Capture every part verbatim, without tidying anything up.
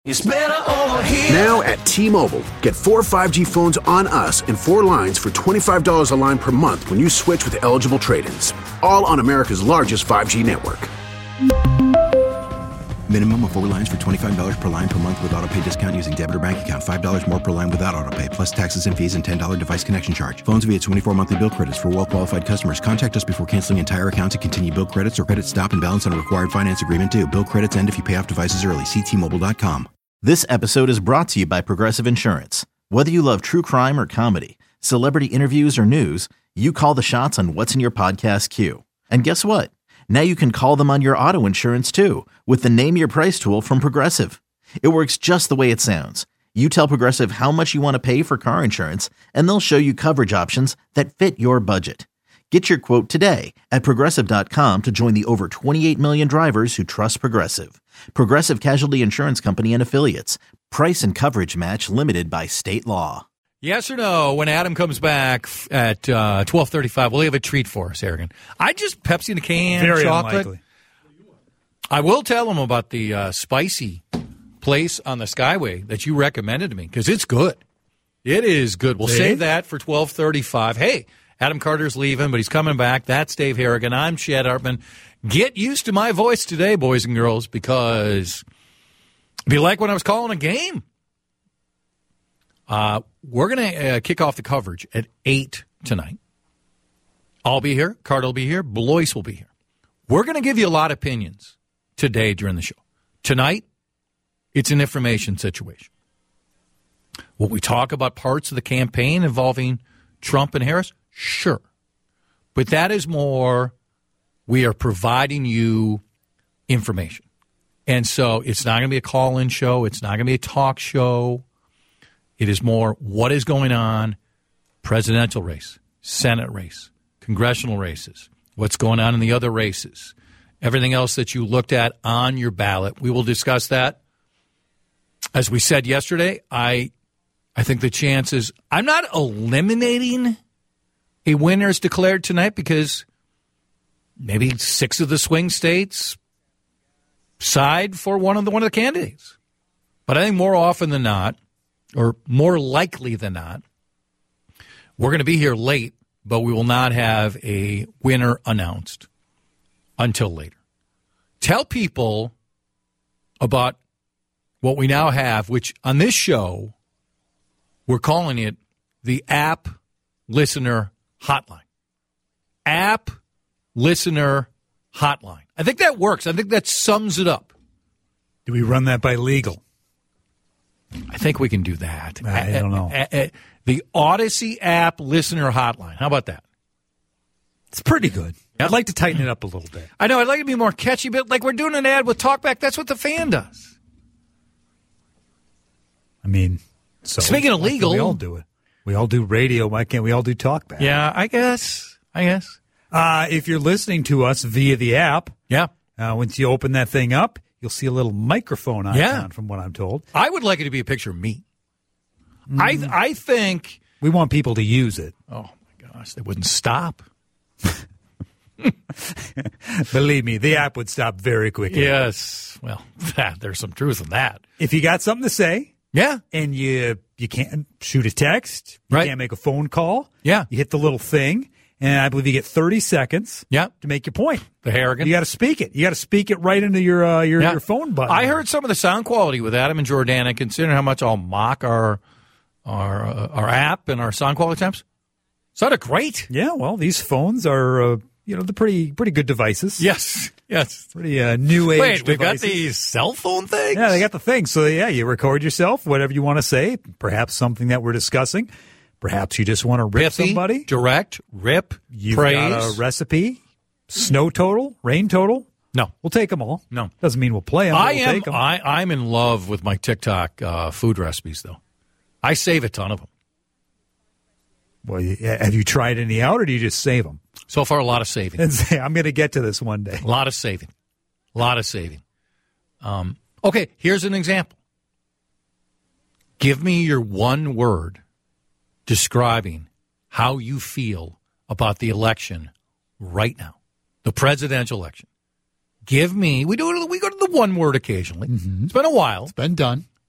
It's better over here. Now at T-Mobile, get four five G phones on us and four lines for twenty-five dollars a line per month when you switch with eligible trade-ins. All on America's largest five G network. Minimum of four lines for twenty-five dollars per line per month with autopay discount using debit or bank account. five dollars more per line without autopay, plus taxes and fees and ten dollars device connection charge. Phones via twenty-four monthly bill credits for well-qualified customers. Contact us before canceling entire account to continue bill credits or credit stop and balance on a required finance agreement due. Bill credits end if you pay off devices early. See T Mobile dot com. This episode is brought to you by Progressive Insurance. Whether you love true crime or comedy, celebrity interviews or news, you call the shots on what's in your podcast queue. And guess what? Now you can call them on your auto insurance too with the Name Your Price tool from Progressive. It works just the way it sounds. You tell Progressive how much you want to pay for car insurance, and they'll show you coverage options that fit your budget. Get your quote today at Progressive dot com to join the over twenty-eight million drivers who trust Progressive. Progressive Casualty Insurance Company and Affiliates. Price and coverage match limited by state law. Yes or no, when Adam comes back at uh, twelve thirty-five, will he have a treat for us, Harrigan? I just Pepsi in a can, Very chocolate. Unlikely. I will tell him about the uh, spicy place on the Skyway that you recommended to me, because it's good. It is good. We'll See? save that for twelve thirty-five. Hey, Adam Carter's leaving, but he's coming back. That's Dave Harrigan. I'm Chad Hartman. Get used to my voice today, boys and girls, because it'll be like when I was calling a game. Uh, we're going to uh, kick off the coverage at eight tonight. I'll be here. Carter will be here. Blois will be here. We're going to give you a lot of opinions today during the show. Tonight, it's an information situation. Will we talk about parts of the campaign involving Trump and Harris? Sure. But that is more, we are providing you information. And so it's not going to be a call-in show. It's not going to be a talk show. It is more what is going on, presidential race, Senate race, congressional races, what's going on in the other races, everything else that you looked at on your ballot. We will discuss that. As we said yesterday, I I think the chances, I'm not eliminating a winner is declared tonight because maybe six of the swing states side for one of the one of the candidates. But I think more often than not, or more likely than not, we're going to be here late, but we will not have a winner announced until later. Tell people about what we now have, which on this show, we're calling it the App Listener Hotline. App Listener Hotline. I think that works. I think that sums it up. Do we run that by legal? I think we can do that. I don't know. A, a, a, the Odyssey App Listener Hotline. How about that? It's pretty good. Yep. I'd like to tighten it up a little bit. I know. I'd like to be more catchy, but like we're doing an ad with Talkback. That's what the fan does. I mean, so speaking of legal, we all do it. We all do radio. Why can't we all do Talkback? Yeah, I guess. I guess. Uh, if you're listening to us via the app, yeah. Uh, once you open that thing up, you'll see a little microphone icon, yeah. from what I'm told. I would like it to be a picture of me. Mm. I I think we want people to use it. Oh my gosh, they wouldn't stop. Believe me, the app would stop very quickly. Yes. Well, that, there's some truth in that. If you got something to say, yeah, and you you can't shoot a text, you right. can't make a phone call, yeah, you hit the little thing, and I believe you get thirty seconds, yeah. to make your point. The Harrigan. You got to speak it. You got to speak it right into your uh, your, yeah. your phone button. I heard some of the sound quality with Adam and Jordana. Considering how much I'll mock our our uh, our app and our sound quality times, sounded great. Yeah, well, these phones are uh, you know, they're pretty pretty good devices. Yes, yes, pretty uh, new age. Wait, they devices. got these cell phone things. Yeah, they got the thing. So yeah, you record yourself, whatever you want to say, perhaps something that we're discussing. Perhaps you just want to rip Pithy, somebody. Direct, rip, You've praise. got a recipe, snow total, rain total. No. We'll take them all. No. Doesn't mean we'll play them. I we'll am. Take them. I, I'm in love with my TikTok uh, food recipes, though. I save a ton of them. Well, have you tried any out, or do you just save them? So far, a lot of saving. And say, I'm going to get to this one day. A lot of saving. A lot of saving. Um, okay, here's an example. Give me your one word describing how you feel about the election right now, the presidential election. Give me, we do it, we go to the one word occasionally. Mm-hmm. It's been a while. It's been done.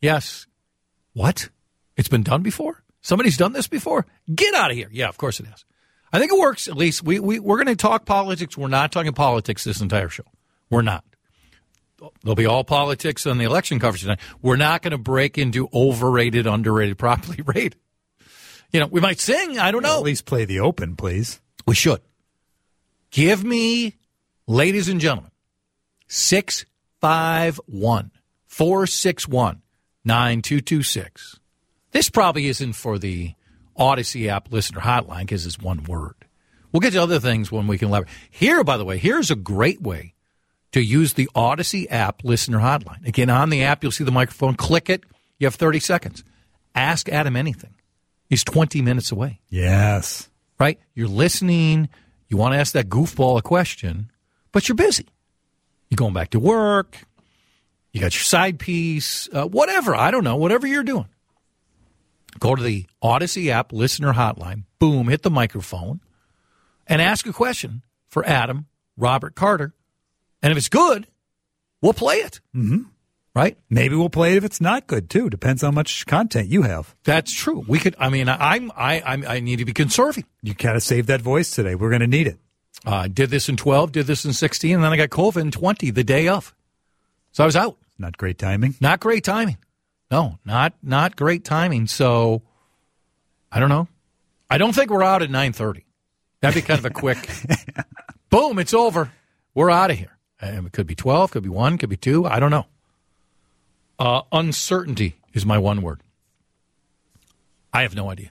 Yes. What? It's been done before? Somebody's done this before? Get out of here. Yeah, of course it has. I think it works. At least we, we, we're going to talk politics. We're not talking politics this entire show. We're not. There'll be all politics on the election coverage tonight. We're not going to break into overrated, underrated, properly rated. You know, we might sing. I don't know. At least play the open, please. We should. Give me, ladies and gentlemen, six five one, four six one, nine two two six. This probably isn't for the Odyssey app listener hotline because it's one word. We'll get to other things when we can elaborate. Here, by the way, here's a great way to use the Odyssey app listener hotline. Again, on the app, you'll see the microphone. Click it. You have thirty seconds. Ask Adam anything. He's twenty minutes away. Yes. Right? You're listening. You want to ask that goofball a question, but you're busy. You're going back to work. You got your side piece. Uh, whatever. I don't know. Whatever you're doing. Go to the Odyssey app listener hotline. Boom. Hit the microphone. And ask a question for Adam, Robert Carter. And if it's good, we'll play it. Mm-hmm. Right? Maybe we'll play it if it's not good, too. Depends how much content you have. That's true. We could, I mean, I'm, I, I'm, I need to be conserving. You got to save that voice today. We're going to need it. I uh, did this in twelve, did this in sixteen, and then I got COVID in twenty the day of. So I was out. Not great timing. Not great timing. No, not, not great timing. So I don't know. I don't think we're out at nine thirty. That'd be kind of a quick, boom, it's over. We're out of here. And it could be twelve, could be one, could be two. I don't know. Uh, uncertainty is my one word. I have no idea.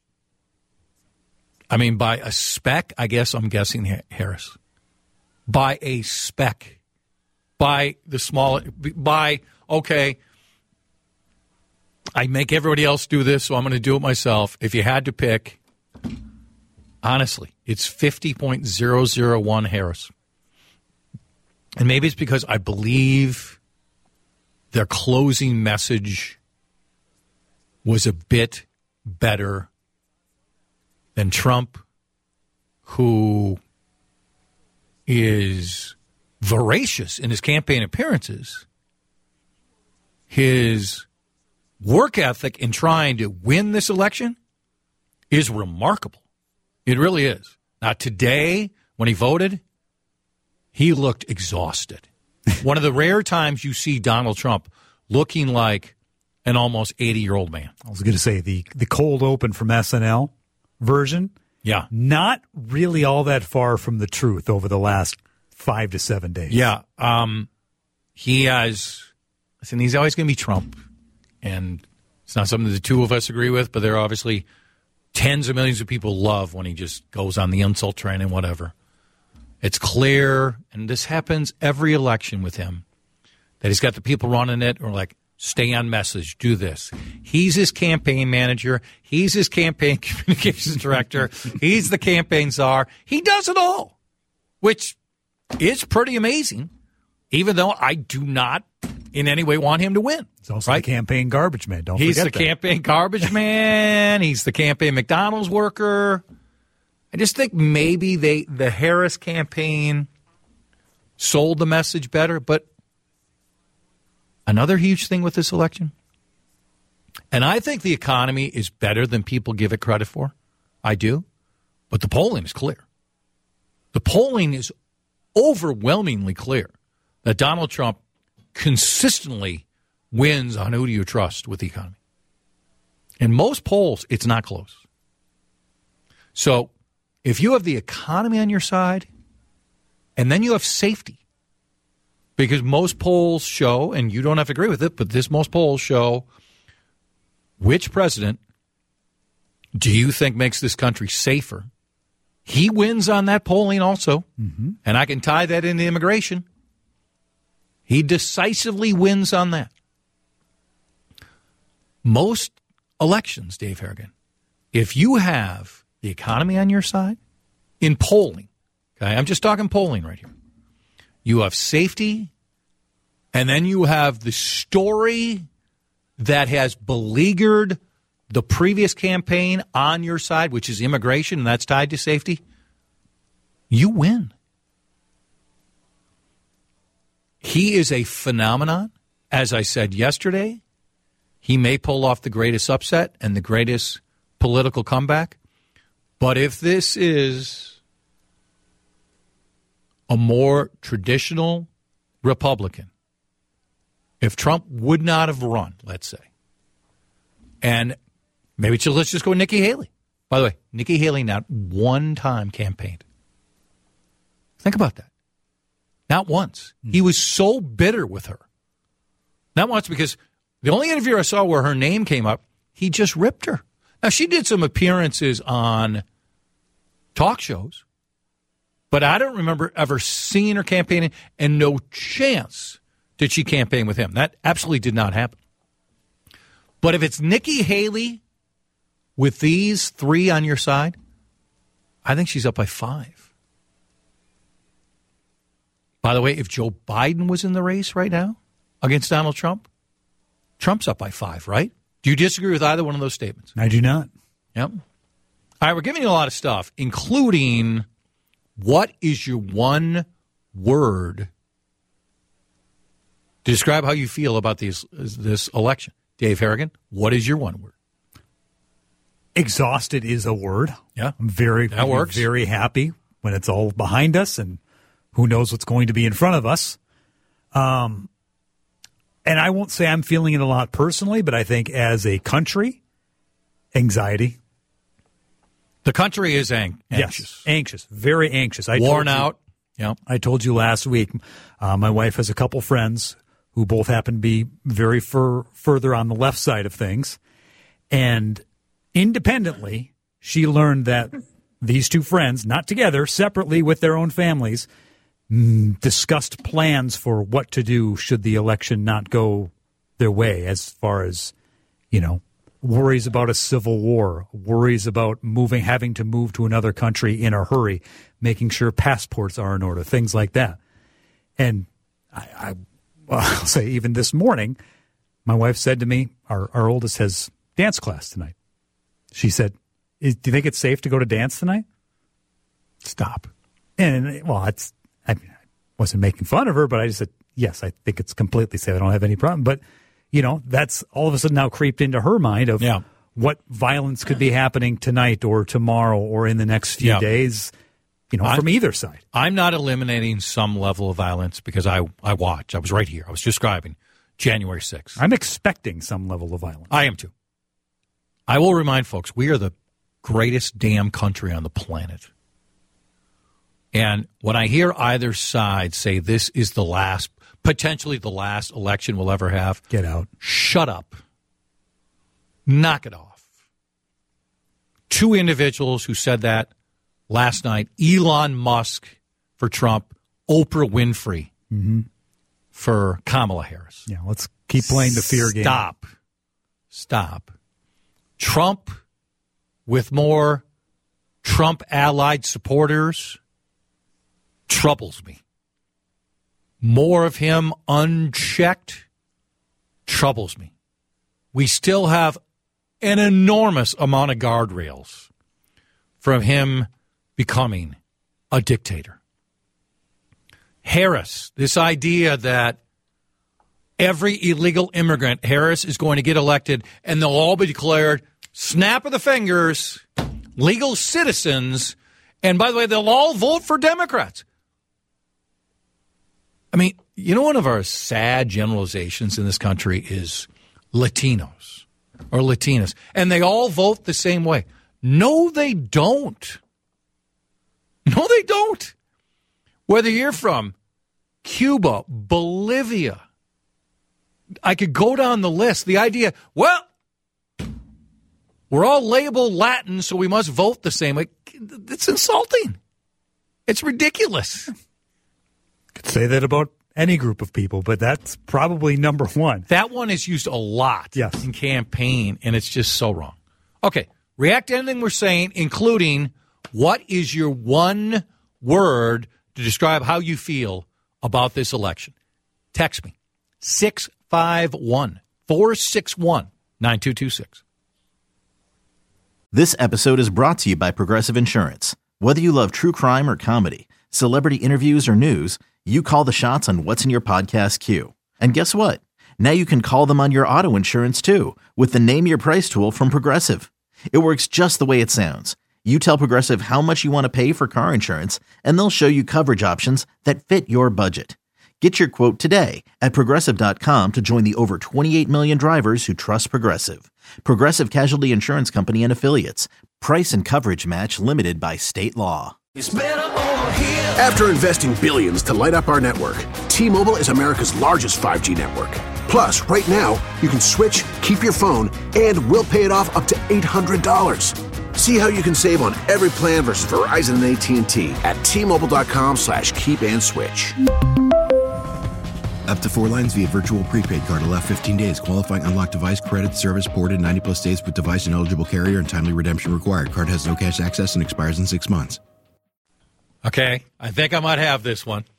I mean, by a speck, I guess I'm guessing Harris. By a speck. By the small, by, okay, I make everybody else do this, so I'm going to do it myself. If you had to pick, honestly, it's fifty point zero zero one Harris. And maybe it's because I believe their closing message was a bit better than Trump, who is voracious in his campaign appearances. His work ethic in trying to win this election is remarkable. It really is. Now, today, when he voted, he looked exhausted. One of the rare times you see Donald Trump looking like an almost eighty-year-old man. I was going to say the, the cold open from S N L version. Yeah. Not really all that far from the truth over the last five to seven days. Yeah. Um, he has, listen, he's always going to be Trump. And it's not something the two of us agree with, but there are obviously tens of millions of people love when he just goes on the insult train and whatever. It's clear, and this happens every election with him, that he's got the people running it who are like, stay on message, do this. He's his campaign manager. He's his campaign communications director. He's the campaign czar. He does it all, which is pretty amazing, even though I do not in any way want him to win. He's also right? the campaign garbage man. Don't He's forget the that. campaign garbage man. He's the campaign McDonald's worker. I just think maybe they the Harris campaign sold the message better. But another huge thing with this election, and I think the economy is better than people give it credit for. I do. But the polling is clear. The polling is overwhelmingly clear that Donald Trump consistently wins on who do you trust with the economy. In most polls, it's not close. So if you have the economy on your side, and then you have safety, because most polls show, and you don't have to agree with it, but this most polls show which president do you think makes this country safer? He wins on that polling also, mm-hmm. and I can tie that into immigration. He decisively wins on that. Most elections, Dave Harrigan, if you have the economy on your side, in polling, okay, I'm just talking polling right here, you have safety, and then you have the story that has beleaguered the previous campaign on your side, which is immigration, and that's tied to safety, you win. He is a phenomenon. As I said yesterday, He may pull off the greatest upset and the greatest political comeback. But if this is a more traditional Republican, if Trump would not have run, let's say, and maybe so let's just go with Nikki Haley. By the way, Nikki Haley not one time campaigned. Think about that. Not once. Mm. He was so bitter with her. Not once, because the only interview I saw where her name came up, he just ripped her. Now, she did some appearances on talk shows, but I don't remember ever seeing her campaigning, and no chance did she campaign with him. That absolutely did not happen. But if it's Nikki Haley with these three on your side, I think she's up by five. By the way, if Joe Biden was in the race right now against Donald Trump, Trump's up by five, right? Do you disagree with either one of those statements? I do not. Yep. All right, we're giving you a lot of stuff, including what is your one word to describe how you feel about these, this election. Dave Harrigan, what is your one word? Exhausted is a word. Yeah. I'm very, that works. very happy when it's all behind us and who knows what's going to be in front of us. Um, and I won't say I'm feeling it a lot personally, but I think as a country, anxiety. The country is ang- anxious. Yes, anxious, very anxious. I Worn told you, out. Yeah. I told you last week, uh, my wife has a couple friends who both happen to be very fur- further on the left side of things. And independently, she learned that these two friends, not together, separately with their own families, mm, discussed plans for what to do should the election not go their way, as far as, you know, worries about a civil war, worries about moving, having to move to another country in a hurry, making sure passports are in order, things like that. And I, I well, I'll say even this morning, my wife said to me, our, our oldest has dance class tonight. She said, do you think it's safe to go to dance tonight? Stop. And, well, it's, I, mean, I wasn't making fun of her, but I just said, yes, I think it's completely safe. I don't have any problem. But, you know, that's all of a sudden now creeped into her mind of yeah. what violence could be happening tonight or tomorrow or in the next few yeah. days, you know, I'm, from either side. I'm not eliminating some level of violence because I, I watch. I was right here. I was describing January sixth. I'm expecting some level of violence. I am too. I will remind folks, we are the greatest damn country on the planet. And when I hear either side say this is the last, potentially the last election we'll ever have, get out. Shut up. Knock it off. Two individuals who said that last night, Elon Musk for Trump, Oprah Winfrey mm-hmm. for Kamala Harris. Yeah, let's keep playing the fear game. Stop. Stop. Trump with more Trump-allied supporters troubles me. More of him unchecked troubles me. We still have an enormous amount of guardrails from him becoming a dictator. Harris, this idea that every illegal immigrant, Harris, is going to get elected and they'll all be declared, snap of the fingers, legal citizens, and by the way, they'll all vote for Democrats. I mean, you know, one of our sad generalizations in this country is Latinos or Latinas, and they all vote the same way. No, they don't. No, they don't. Whether you're from Cuba, Bolivia, I could go down the list. The idea, well, we're all labeled Latin, so we must vote the same way. It's insulting. It's ridiculous. Could say that about any group of people, but that's probably number one. That one is used a lot yes. in campaign, and it's just so wrong. Okay, react to anything we're saying, including what is your one word to describe how you feel about this election. Text me, six five one, four six one, nine two two six. This episode is brought to you by Progressive Insurance. Whether you love true crime or comedy, celebrity interviews or news, you call the shots on what's in your podcast queue. And guess what? Now you can call them on your auto insurance too with the Name Your Price tool from Progressive. It works just the way it sounds. You tell Progressive how much you want to pay for car insurance, and they'll show you coverage options that fit your budget. Get your quote today at Progressive dot com to join the over twenty-eight million drivers who trust Progressive. Progressive Casualty Insurance Company and Affiliates. Price and coverage match limited by state law. After investing billions to light up our network, T-Mobile is America's largest five G network. Plus, right now, you can switch, keep your phone, and we'll pay it off up to eight hundred dollars. See how you can save on every plan versus Verizon and A T and T at T-Mobile.com slash keep and switch. Up to four lines via virtual prepaid card. Allow fifteen days. Qualifying unlocked device credit service ported ninety plus days with device and eligible carrier and timely redemption required. Card has no cash access and expires in six months. Okay, I think I might have this one.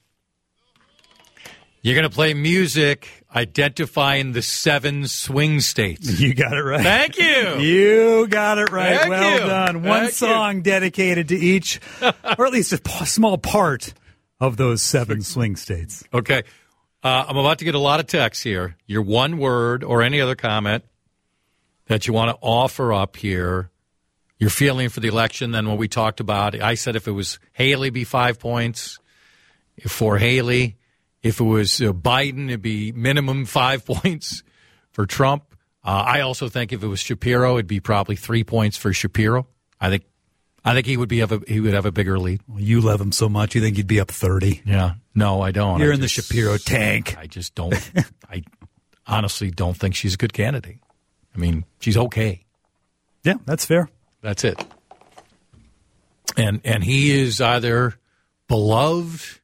You're going to play music identifying the seven swing states. You got it right. Thank you. You got it right. Thank well you. done. One Thank song you. dedicated to each, or at least a p- small part of those seven swing states. Okay, uh, I'm about to get a lot of texts here. Your one word or any other comment that you want to offer up here, your feeling for the election, then what we talked about. I said if it was Haley, be five points. If for Haley, if it was uh, Biden, it'd be minimum five points for Trump. Uh, I also think if it was Shapiro, it'd be probably three points for Shapiro. I think, I think he would be have a, he would have a bigger lead. Well, you love him so much, you think you'd be up thirty. Yeah, no, I don't. You're I in just, the Shapiro tank. I just don't. I honestly don't think she's a good candidate. I mean, she's okay. Yeah, that's fair. That's it. And and he is either beloved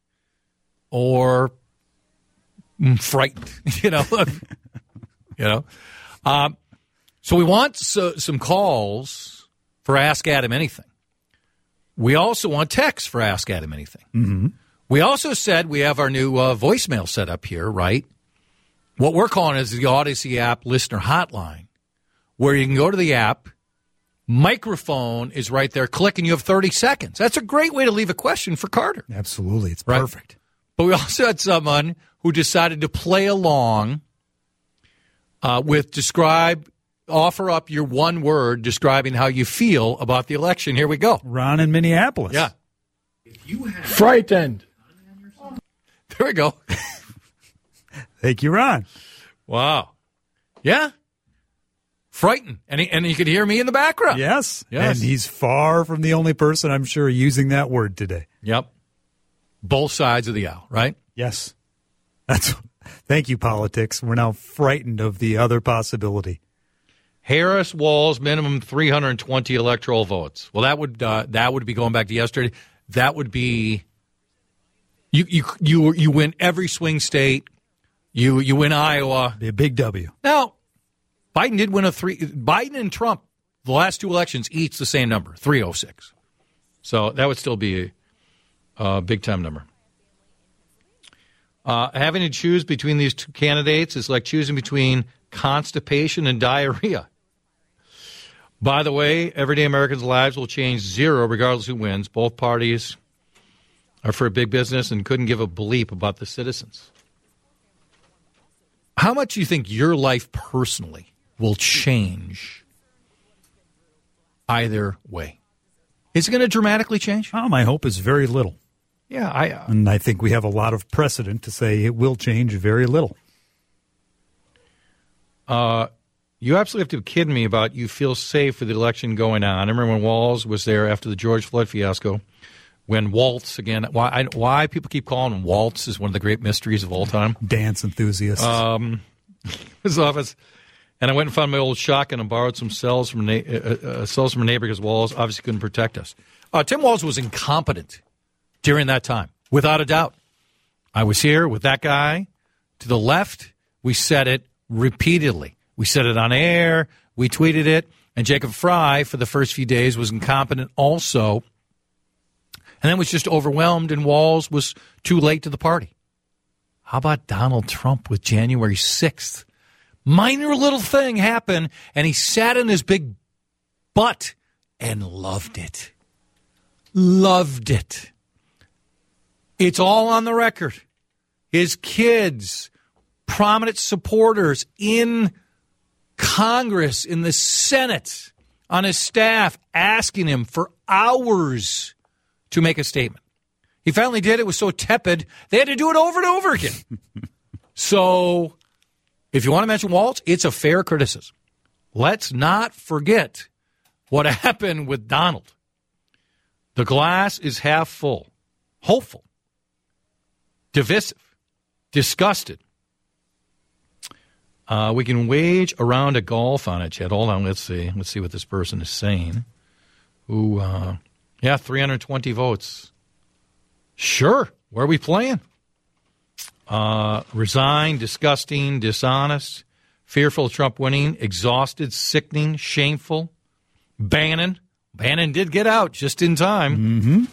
or frightened, you know. you know. Um, so we want so, some calls for Ask Adam Anything. We also want texts for Ask Adam Anything. Mm-hmm. We also said we have our new uh, voicemail set up here, right? What we're calling is the Odyssey app listener hotline, where you can go to the app. Microphone is right there. Click, and you have thirty seconds. That's a great way to leave a question for Carter. Absolutely. It's Right? perfect. But we also had someone who decided to play along uh, with describe, offer up your one word describing how you feel about the election. Here we go. Ron in Minneapolis. Yeah. Frightened. There we go. Thank you, Ron. Wow. Yeah. Frightened. And, he, and you could hear me in the background. Yes. Yes. And he's far from the only person, I'm sure, using that word today. Yep. Both sides of the aisle, right? Yes. That's. Thank you, politics. We're now frightened of the other possibility. Harris Walz minimum three hundred twenty electoral votes. Well, that would uh, that would be going back to yesterday. That would be you you you you win every swing state. You you win Iowa. Be a big W. Now, Biden did win a three. Biden and Trump, the last two elections, each the same number, three oh six. So that would still be a, a big time number. Uh, having to choose between these two candidates is like choosing between constipation and diarrhea. By the way, everyday Americans' lives will change zero regardless who wins. Both parties are for big business and couldn't give a bleep about the citizens. How much do you think your life personally will change either way? Is it going to dramatically change? Oh, my hope is very little. Yeah, I. Uh, And I think we have a lot of precedent to say it will change very little. Uh, you absolutely have to be kidding me about you feel safe with the election going on. I remember when Walz was there after the George Floyd fiasco, when Waltz, again, why I, why people keep calling him Waltz is one of the great mysteries of all time. Dance enthusiasts. Um, his office. And I went and found my old shotgun and borrowed some cells from, a, uh, uh, cells from a neighbor because Walz obviously couldn't protect us. Uh, Tim Walz was incompetent during that time, without a doubt. I was here with that guy to the left. We said it repeatedly. We said it on air. We tweeted it. And Jacob Fry, for the first few days, was incompetent also. And then was just overwhelmed, and Walz was too late to the party. How about Donald Trump with January sixth? Minor little thing happened, and he sat in his big butt and loved it. Loved it. It's all on the record. His kids prominent supporters in Congress, in the Senate, on his staff, asking him for hours to make a statement. He finally did. It was so tepid, they had to do it over and over again. So if you want to mention Walz, it's a fair criticism. Let's not forget what happened with Donald. The glass is half full, hopeful, divisive, disgusted. Uh, we can wage a round of golf on it, Chet. Hold on, let's see. Let's see what this person is saying. Ooh, uh, yeah, three hundred twenty votes. Sure. Where are we playing? Uh, resigned, disgusting, dishonest, fearful of Trump winning, exhausted, sickening, shameful. Bannon. Bannon did get out just in time. Mm-hmm.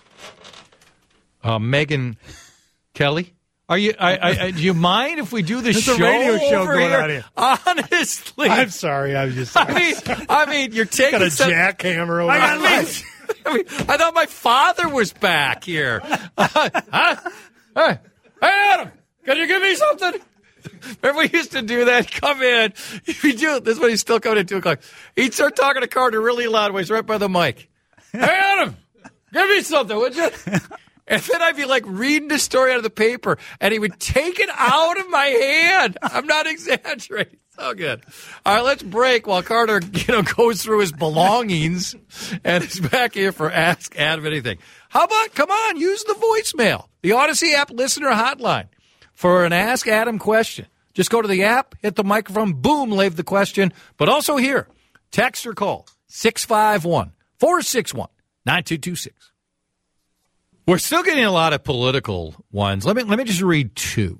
Uh, Megyn Kelly. Are you? I, I, do you mind if we do the There's show? a radio show over going here? on here. Honestly, I'm sorry. I was just. I mean, I mean, you're taking got a some, jackhammer over. I, I, mean, I mean, I thought my father was back here. Uh, huh? Hey, hey, Adam, can you give me something? Remember we used to do that? Come in. We do. This is when he's still coming at two o'clock. He'd start talking to Carter really loud when he's right by the mic. Hey, Adam, give me something, would you? And then I'd be like reading the story out of the paper, and he would take it out of my hand. I'm not exaggerating. So good. All right, let's break while Carter, you know, goes through his belongings and is back here for Ask Adam Anything. How about, come on, use the voicemail, the Odyssey app listener hotline for an Ask Adam question. Just go to the app, hit the microphone, boom, leave the question. But also here, text or call six five one, four six one, nine two two six. We're still getting a lot of political ones. Let me let me just read two.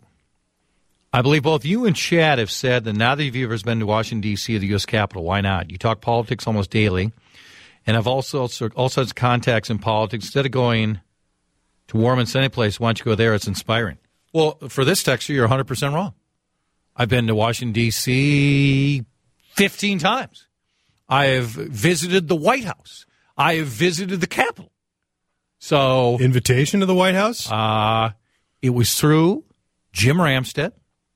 I believe both you and Chad have said that now that you've ever been to Washington, D C, or the U S Capitol, why not? You talk politics almost daily, and have also all sorts of contacts in politics. Instead of going to Warman's any place, why don't you go there? It's inspiring. Well, for this texter, you're one hundred percent wrong. I've been to Washington, D C fifteen times. I have visited the White House. I have visited the Capitol. So, invitation to the White House? Uh, it was through Jim Ramstad.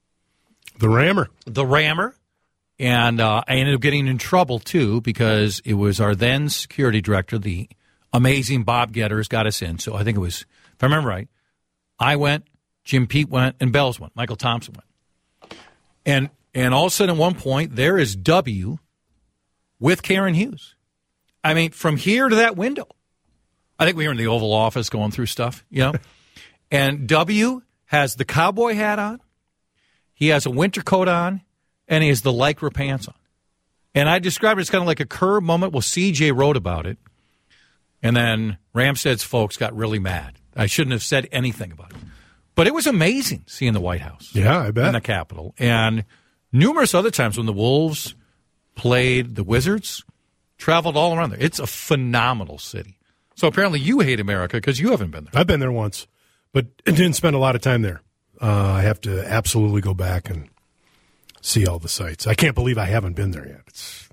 The Rammer. The Rammer. And uh, I ended up getting in trouble, too, because it was our then security director, the amazing Bob Getters, got us in. So I think it was, if I remember right, I went, Jim Pete went, and Bells went. Michael Thompson went. And, and all of a sudden, at one point, there is W with Karen Hughes. I mean, from here to that window. I think we were in the Oval Office going through stuff, you know. And W has the cowboy hat on. He has a winter coat on. And he has the Lycra pants on. And I described it as kind of like a curb moment. Well, C J wrote about it. And then Ramstad's folks got really mad. I shouldn't have said anything about it. But it was amazing seeing the White House. Yeah, I bet. And the Capitol. And numerous other times when the Wolves played the Wizards, traveled all around there. It's a phenomenal city. So apparently you hate America because you haven't been there. I've been there once, but didn't spend a lot of time there. Uh, I have to absolutely go back and see all the sites. I can't believe I haven't been there yet. It's...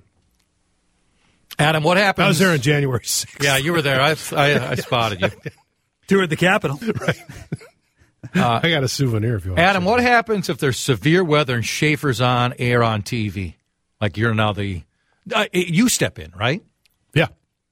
Adam, what happened? I was there on January sixth. Yeah, you were there. I, I, I spotted you. Toured the Capitol. Right. Uh, I got a souvenir if you want. Adam, what happens if there's severe weather and Schaefer's on air on T V? Like you're now the uh, – you step in, right? Yeah.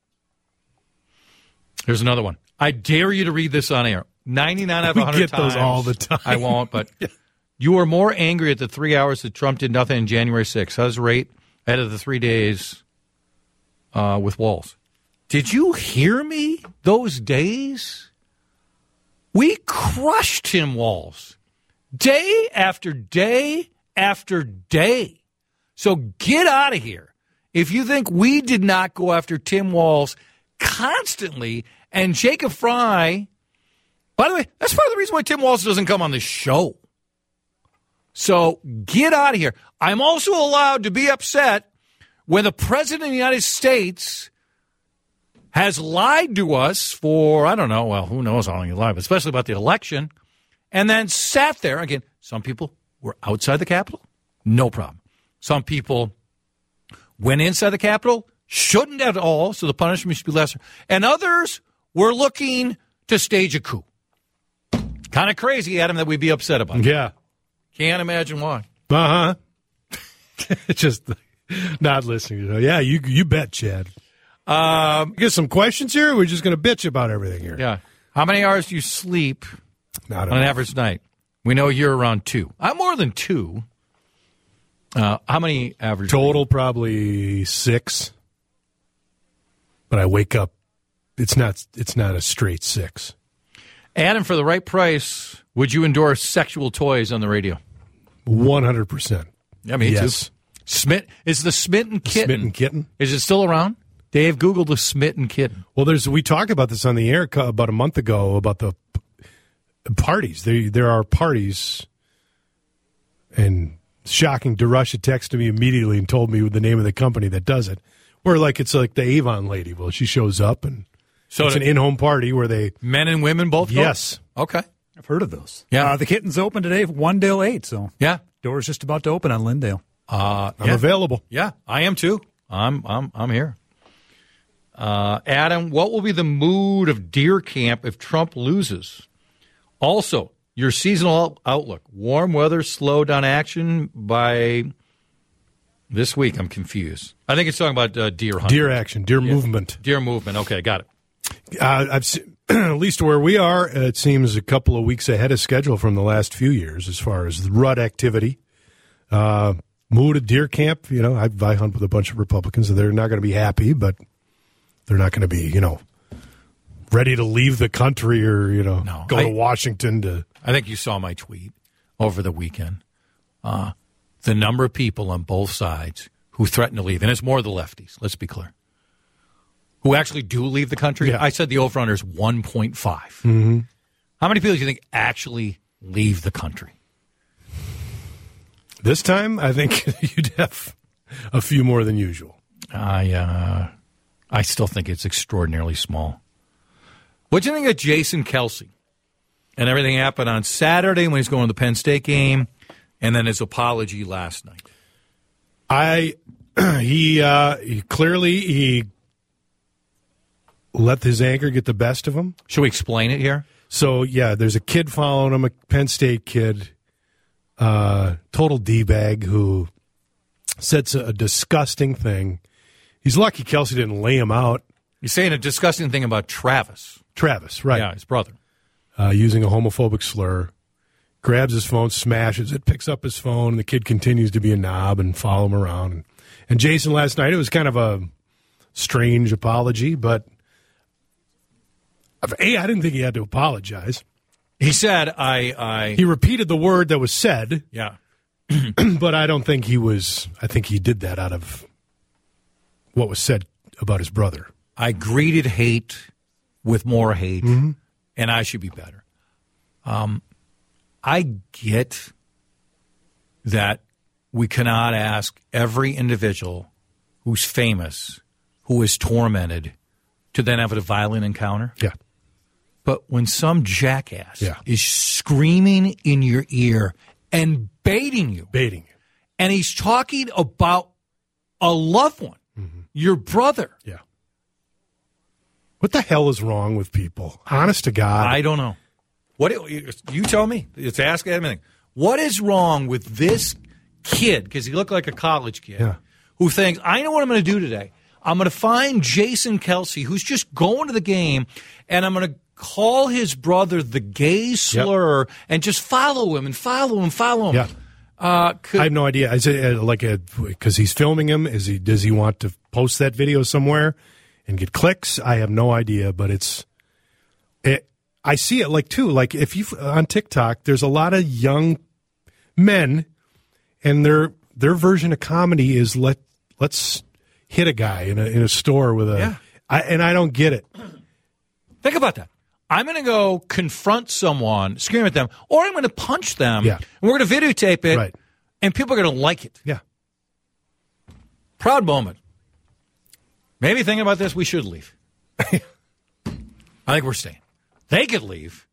Here's another one. I dare you to read this on air. ninety-nine out of one hundred we get times. those all the time. I won't, but you were more angry at the three hours that Trump did nothing on January sixth. How's the rate ahead of the three days uh, with Walz? Did you hear me those days? We crushed Tim Walz day after day after day. So get out of here. If you think we did not go after Tim Walz constantly, and Jacob Fry, by the way, that's part of the reason why Tim Walz doesn't come on the show. So get out of here. I'm also allowed to be upset when the President of the United States has lied to us for, I don't know, well, who knows how long he lied, but especially about the election, and then sat there. Again, some people were outside the Capitol, no problem. Some people went inside the Capitol, shouldn't at all, so the punishment should be lesser. And others were looking to stage a coup. Kind of crazy, Adam, that we'd be upset about it. Yeah. Can't imagine why. Uh huh. Just not listening. To yeah, you you bet, Chad. Um, get some questions here. Or we're just going to bitch about everything here. Yeah. How many hours do you sleep Not on an enough. average night? We know you're around two. I'm more than two. Uh, how many average? Total probably six. But I wake up. It's not. It's not a straight six. Adam, for the right price, would you endorse sexual toys on the radio? One hundred percent. Yeah, me Yes. too. Smit is the Smitten Kitten. Smitten Kitten. Is it still around? Dave, Google the Smitten Kitten. Well, there's. We talked about this on the air co- about a month ago about the p- parties. There, there are parties, and shocking. DeRush had texted me immediately and told me the name of the company that does it. Where like it's like the Avon lady. Well, she shows up and So it's an to- in-home party where they. Men and women both go? Yes. Okay. I've heard of those. Yeah. Uh, the kitten's open today, one till eight, so Yeah. door's just about to open on Lindale. Uh, I'm yeah. available. Yeah, I am too. I'm I'm I'm here. Uh, Adam, what will be the mood of deer camp if Trump loses? Also, your seasonal outlook. Warm weather slowed down action by this week. I'm confused. I think it's talking about uh, deer hunting. Deer action, deer movement. Deer movement. Okay, got it. Uh, I've se- at least where we are, it seems a couple of weeks ahead of schedule from the last few years as far as the rut activity. Uh, mood of deer camp, you know, I, I hunt with a bunch of Republicans, and they're not going to be happy, but they're not going to be, you know, ready to leave the country or, you know, No, go I- to Washington to. I think you saw my tweet over the weekend. Uh, the number of people on both sides who threaten to leave, and it's more the lefties, let's be clear, who actually do leave the country. Yeah. I said the over-under is one point five. Mm-hmm. How many people do you think actually leave the country? This time, I think you'd have a few more than usual. I uh, I still think it's extraordinarily small. What do you think of Jason Kelsey and everything happened on Saturday when he's going to the Penn State game, and then his apology last night? I he, uh, he clearly he let his anger get the best of him. Should we explain it here? So yeah, there's a kid following him, a Penn State kid, uh, total d-bag who said a disgusting thing. He's lucky Kelsey didn't lay him out. You're saying a disgusting thing about Travis. Travis, right? Yeah, his brother. Uh, using a homophobic slur. Grabs his phone, smashes it, picks up his phone, and the kid continues to be a knob and follow him around. And, and Jason last night, it was kind of a strange apology, but A, I didn't think he had to apologize. He said, I, I, He repeated the word that was said, yeah. but I don't think he was, I think he did that out of what was said about his brother. I greeted hate with more hate, Mm-hmm. and I should be better. Um, I get that we cannot ask every individual who's famous, who is tormented, to then have a violent encounter. Yeah. But when some jackass Yeah. is screaming in your ear and baiting you, Baiting you. and he's talking about a loved one, Mm-hmm. your brother, Yeah. What the hell is wrong with people? Honest to God. I don't know. What you tell me? It's ask everything. What is wrong with this kid? Because he looked like a college kid Yeah. who thinks, I know what I'm going to do today. I'm going to find Jason Kelsey, who's just going to the game, and I'm going to call his brother the gay slur and just follow him and follow him, follow him. Yeah. Uh, could, I have no idea. I say uh, like because he's filming him. Is he? Does he want to post that video somewhere and get clicks? I have no idea. But it's, it, I see it like too. Like if you on TikTok, there's a lot of young men, and their their version of comedy is let let's hit a guy in a in a store with a. Yeah. I, and I don't get it. Think about that. I'm going to go confront someone, scream at them, or I'm going to punch them, Yeah. and we're going to videotape it, Right. and people are going to like it. Yeah. Proud moment. Maybe thinking about this, we should leave. I think we're staying. They could leave.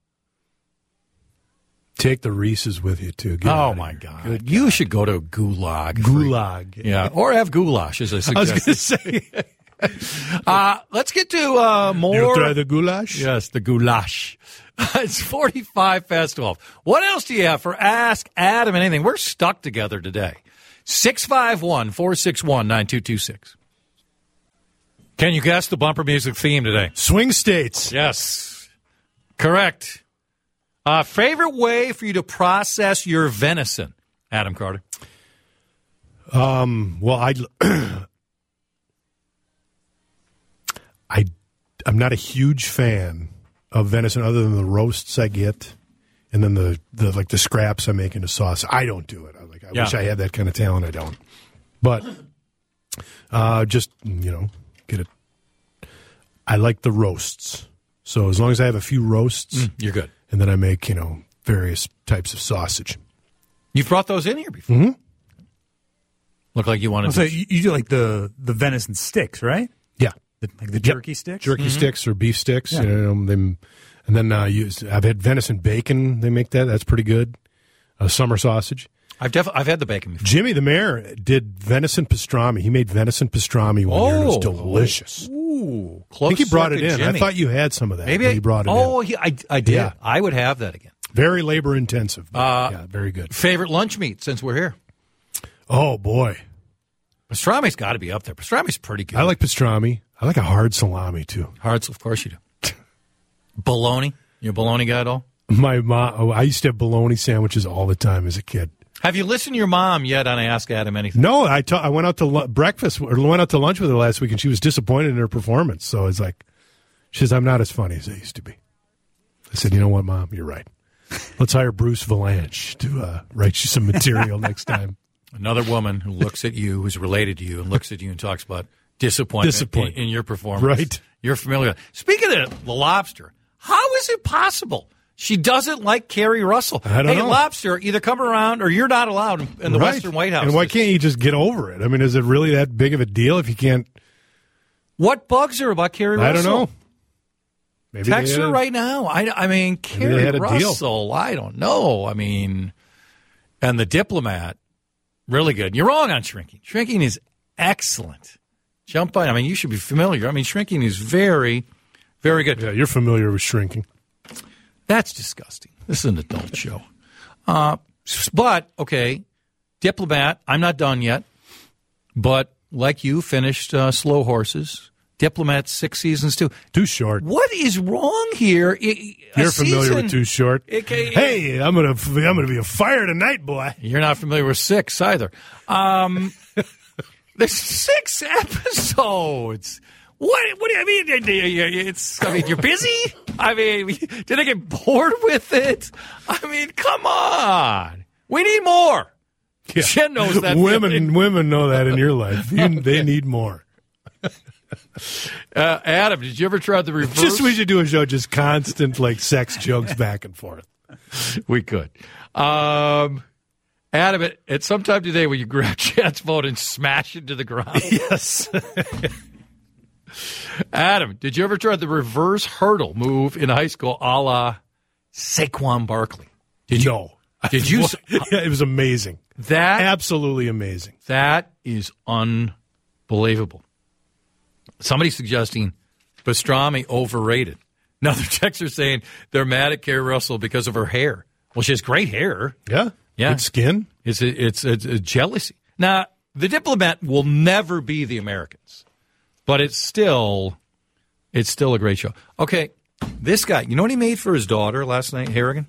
Take the Reese's with you too. Get out Oh, of my here. God. Good You should go to Gulag. Gulag. Yeah, or have goulash, as I I was suggested. going to say. uh, let's get to uh, more. You try the goulash? Yes, the goulash. It's forty-five past twelve. What else do you have for Ask Adam Anything? We're stuck together today. six five one, four six one, nine two two six. Can you guess the bumper music theme today? Swing states. Yes. Correct. Uh, favorite way for you to process your venison, Adam Carter? Um. Well, I, I, I'm not a huge fan of venison, other than the roasts I get, and then the, the like the scraps I make into sauce. I don't do it. I like. I Yeah. wish I had that kind of talent. I don't. But, uh, just you know, get it. I like the roasts. So as long as I have a few roasts, Mm, you're good. and then I make you know various types of sausage. You've brought those in here before. Mm-hmm. Look like you wanted So to. you, you do like the the venison sticks, right? Yeah. The, like the jerky sticks. Jerky sticks or beef sticks, Yeah. you know, them, and then uh, use. I've had venison bacon. They make that. That's pretty good. Uh, summer sausage. I've def- I've had the bacon before. Jimmy the Mayor did venison pastrami. He made venison pastrami one year. It was Oh. delicious. Ooh, I close think he brought it second, in. Jimmy. I thought you had some of that. Maybe when I, he brought it oh, in. he, I, I did. Yeah. I would have that again. Very labor intensive. But Uh, yeah, very good. Favorite lunch meat since we're here? Oh boy, Pastrami's got to be up there. Pastrami's pretty good. I like pastrami. I like a hard salami too. Hearts, of course you do. Bologna. You a bologna guy at all? My mom. Oh, I used to have bologna sandwiches all the time as a kid. Have you listened to your mom yet on Ask Adam Anything? No, I ta- I went out to lu- breakfast or went out to lunch with her last week, and she was disappointed in her performance. So it's like, she says, "I'm not as funny as I used to be." I said, "You know what, Mom? You're right. Let's hire Bruce Valanche to uh, write you some material next time." Another woman who looks at you, who's related to you, and looks at you and talks about disappointment, Disappointment. In, in your performance. Right. You're familiar with it. Speaking of the lobster, how is it possible she doesn't like Carrie Russell? I don't hey, know. lobster, either come around or you're not allowed in, in the Right. Western White House. And why can't you just get over it? I mean, is it really that big of a deal if you can't? What bugs her about Carrie Russell? I don't know. Maybe they Text had her a- right now. I, I mean, they Carrie had a deal. Russell, I don't know. I mean, and The Diplomat, really good. You're wrong on Shrinking. Shrinking is excellent. Jump on. I mean, you should be familiar. I mean, Shrinking is very, very good. Yeah, you're familiar with Shrinking. That's disgusting. This is an adult show. Uh, but, okay, Diplomat, I'm not done yet. But like you, finished uh, Slow Horses. Diplomat, six seasons too. Too short. What is wrong here? I- a You're familiar season- with Too Short. It can- Hey, I'm gonna I'm gonna be a fire tonight, boy. You're not familiar with six either. Um, there's six episodes. What? What do you mean? It's. I mean, you're busy. I mean, did I get bored with it? I mean, come on. We need more. Yeah. Jen knows that. Women women know that in your life. You, they need more. Uh, Adam, did you ever try the reverse? Just we should do a show just constant like sex jokes back and forth. We could. Um, Adam, at, at some time today, will you grab Chad's phone and smash it to the ground? Yes. Adam, did you ever try the reverse hurdle move in high school a la Saquon Barkley? Did you? No. Did you? Yeah, it was amazing. That Absolutely amazing. that is unbelievable. Somebody suggesting pastrami overrated. Another texter saying they're mad at Carrie Russell because of her hair. Well, she has great hair. Yeah. Yeah. Good skin. It's a, it's a, it's a jealousy. Now, The Diplomat will never be The Americans, but it's still it's still a great show. Okay, this guy, you know what he made for his daughter last night, Harrigan?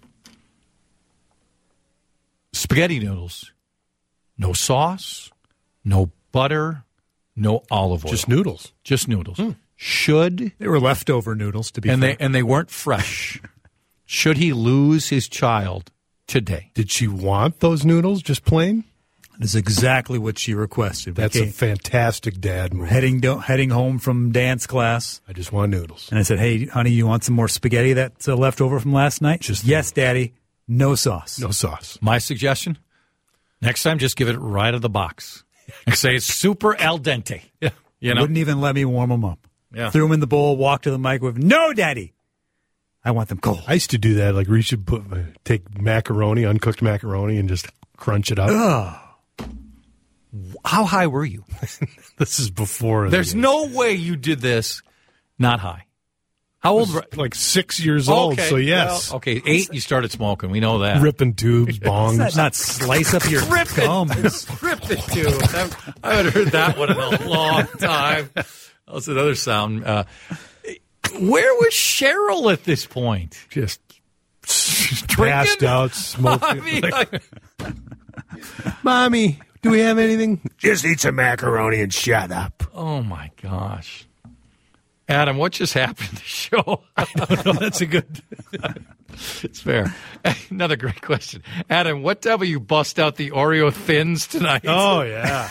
Spaghetti noodles. No sauce, no butter, no olive oil. Just noodles. Just noodles. Should They were leftover noodles, to be and fair. they and they weren't fresh. Should he lose his child today? Did she want those noodles just plain? That's exactly what she requested. We That's a came- fantastic dad move. heading do- heading home from dance class, I just want noodles. and I said, "Hey, honey, you want some more spaghetti that's uh, left over from last night?" Just yes, Daddy. No sauce. No sauce. My suggestion: next time, just give it right out of the box and say it's super al dente. Yeah. You know, Wouldn't even let me warm them up. Yeah. Threw them in the bowl, walked to the microwave. No, Daddy. I want them cold. I used to do that. Like we should put uh, take macaroni, uncooked macaroni, and just crunch it up. how high were you? This is before. There's the, no way you did this not high. How old? Like six years old, Okay, so yes. well, okay, eight, you started smoking. We know that. Ripping tubes, bongs. Not, not slice up your Ripping, gums. ripping tubes. I, I haven't heard that one in a long time. That's another sound. Uh, where was Cheryl at this point? Just Drinking? passed out, smoking. I mean, Like, like, Mommy, do we have anything? Just eat some macaroni and shut up. oh, my gosh. Adam, what just happened to the show? No, that's a good. It's fair. Another great question. Adam, what time will you bust out the Oreo Thins tonight? Oh, yeah.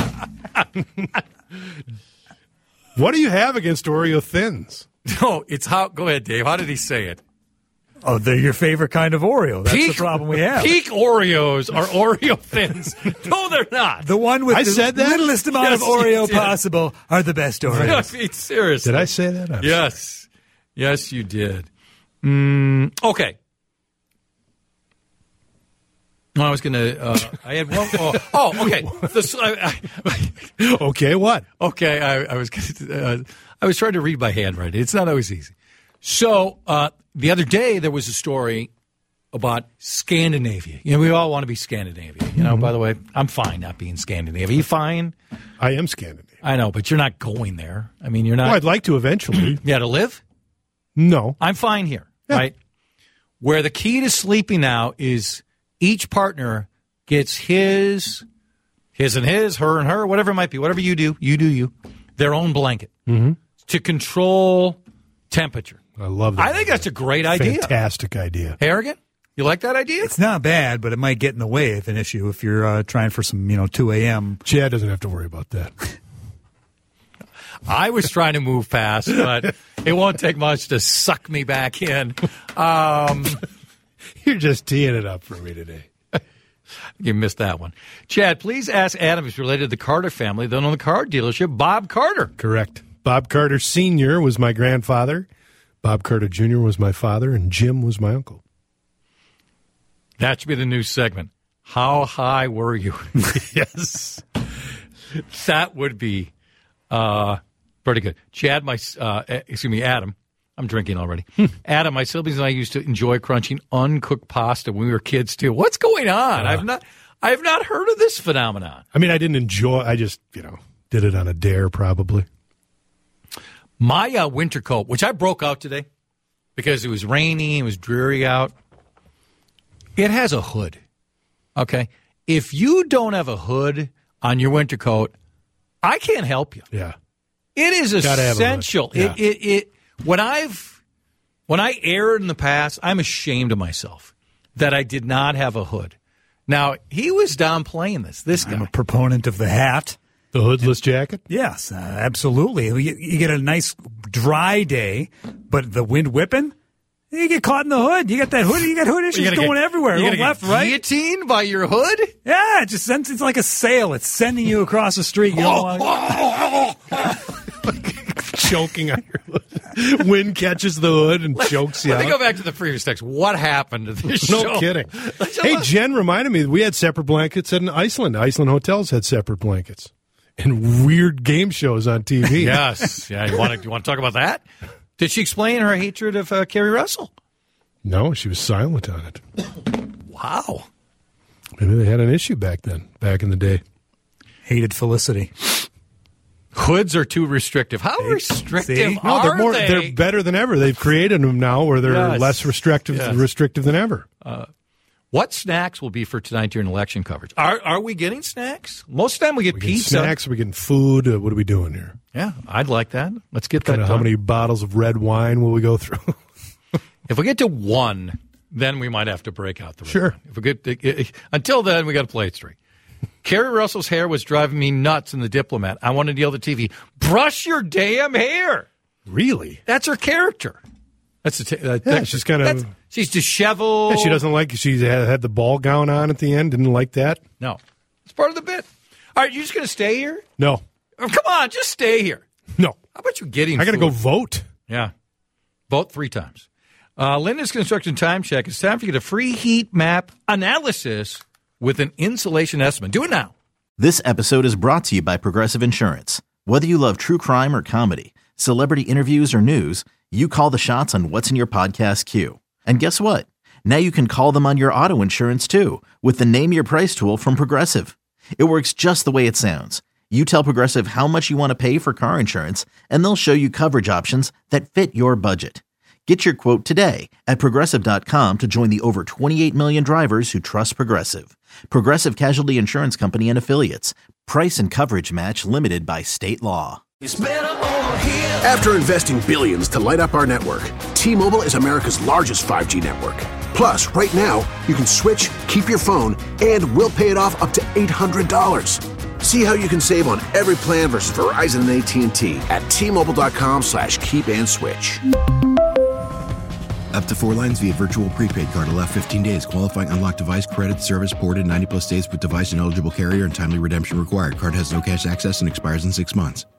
What do you have against Oreo Thins? No, it's how. Go ahead, Dave. How did he say it? Oh, they're your favorite kind of Oreo. That's the problem we have. Peak Oreos are Oreo Thins. No, they're not. The one with I the said that? littlest amount Yes, of you Oreo did. possible are the best I Oreos. mean, seriously. Did I say that? I'm Yes. Yes, you did. Mm, okay. No, I was going to. Uh, I had one. Oh, oh okay. This, I, I, Okay, what? okay. I, I was. Gonna, uh, I was trying to read my handwriting. It's not always easy. So uh, the other day there was a story about Scandinavia. You know, we all want to be Scandinavia. You know. Mm-hmm. By the way, I'm fine not being Scandinavia. You fine? I am Scandinavian. I know, but you're not going there. I mean, you're not. Well, I'd like to eventually. Yeah, to live. No. I'm fine here, Yeah. right? Where the key to sleeping now is each partner gets his, his and his, her and her, whatever it might be, whatever you do, you do you, their own blanket Mm-hmm. to control temperature. I love that. I think that's a great idea. Fantastic idea. Harrigan, you like that idea? It's not bad, but it might get in the way of an issue if you're uh, trying for some, you know, two a.m. Chad doesn't have to worry about that. I was trying to move fast, but it won't take much to suck me back in. Um, You're just teeing it up for me today. You missed that one. Chad, please ask Adam if he's related to the Carter family, then on the car dealership, Bob Carter. Correct. Bob Carter Senior was my grandfather. Bob Carter Junior was my father, and Jim was my uncle. That should be the new segment. How high were you? Yes. That would be uh, pretty good. Chad, my uh, excuse me, Adam. I'm drinking already. Adam, my siblings and I used to enjoy crunching uncooked pasta when we were kids too. What's going on? Uh, I've not, I have not heard of this phenomenon. I mean, I didn't enjoy. I just, you know, did it on a dare, probably. My uh, winter coat, which I broke out today because it was rainy, it was dreary out. It has a hood. Okay, if you don't have a hood on your winter coat, I can't help you. Yeah. It is Gotta have a hood. essential. Yeah. It, it, it, when I've, when I aired in the past, I'm ashamed of myself that I did not have a hood. Now, he was downplaying this, this guy. I'm a proponent of the hat. The hoodless jacket? Yes, uh, absolutely. You, you get a nice dry day, but the wind whipping, you get caught in the hood. You got that hood. You got hood issues You're gonna going get- everywhere. You're Going gonna left, get right. guillotined by your hood? Yeah, it just sends. It's like a sail. It's sending you across the street. You don't want Choking on your hood. Wind catches the hood and chokes you Let me out. go back to the previous text. What happened to this No show? kidding. Hey, Jen reminded me that we had separate blankets in Iceland. Iceland hotels had separate blankets and weird game shows on T V. Yes. Yeah. You want to? You want to talk about that? Did she explain her hatred of uh, Kerry Russell? No, she was silent on it. Wow. Maybe they had an issue back then, back in the day. hated Felicity. Hoods are too restrictive. How restrictive See? No, are they're more. they? They're better than ever. They've created them now where they're Yes. less restrictive, Yes. restrictive than ever. What snacks will be for tonight during election coverage? Are are we getting snacks? Most of the time we get We get pizza. snacks. We're getting food. Uh, what are we doing here? Yeah, I'd like that. Let's get that Kinda done. how many bottles of red wine will we go through? If we get to one, then we might have to break out the red Sure. wine. If we get to, until then, we got to play it straight. Kerry Russell's hair was driving me nuts in The Diplomat. I wanted to yell at the T V, brush your damn hair. Really? That's her character. That's a t- uh, Yeah, that's- she's kind that's- of. she's disheveled. Yeah, she doesn't like. She had, had the ball gown on at the end. Didn't like that. No, it's part of the bit. All right, you just going to stay here? No, Oh, come on, just stay here. no. How about you getting? I got to food? go vote. Yeah. Vote three times. Uh, Linda's Construction Time Check. It's time for you to get a free heat map analysis with an insulation estimate. Do it now. This episode is brought to you by Progressive Insurance. Whether you love true crime or comedy, celebrity interviews or news, you call the shots on what's in your podcast queue. And guess what? Now you can call them on your auto insurance too with the Name Your Price tool from Progressive. It works just the way it sounds. You tell Progressive how much you want to pay for car insurance, and they'll show you coverage options that fit your budget. Get your quote today at Progressive dot com to join the over twenty-eight million drivers who trust Progressive. Progressive Casualty Insurance Company and Affiliates. Price and coverage match limited by state law. It's better over here. After investing billions to light up our network, T-Mobile is America's largest five G network. Plus, right now, you can switch, keep your phone, and we'll pay it off up to eight hundred dollars. See how you can save on every plan versus Verizon and A T and T at T-Mobile.com slash keep and switch. Up to four lines via virtual prepaid card. Allow fifteen days. Qualifying unlocked device credit service ported ninety plus days with device and eligible carrier and timely redemption required. Card has no cash access and expires in six months.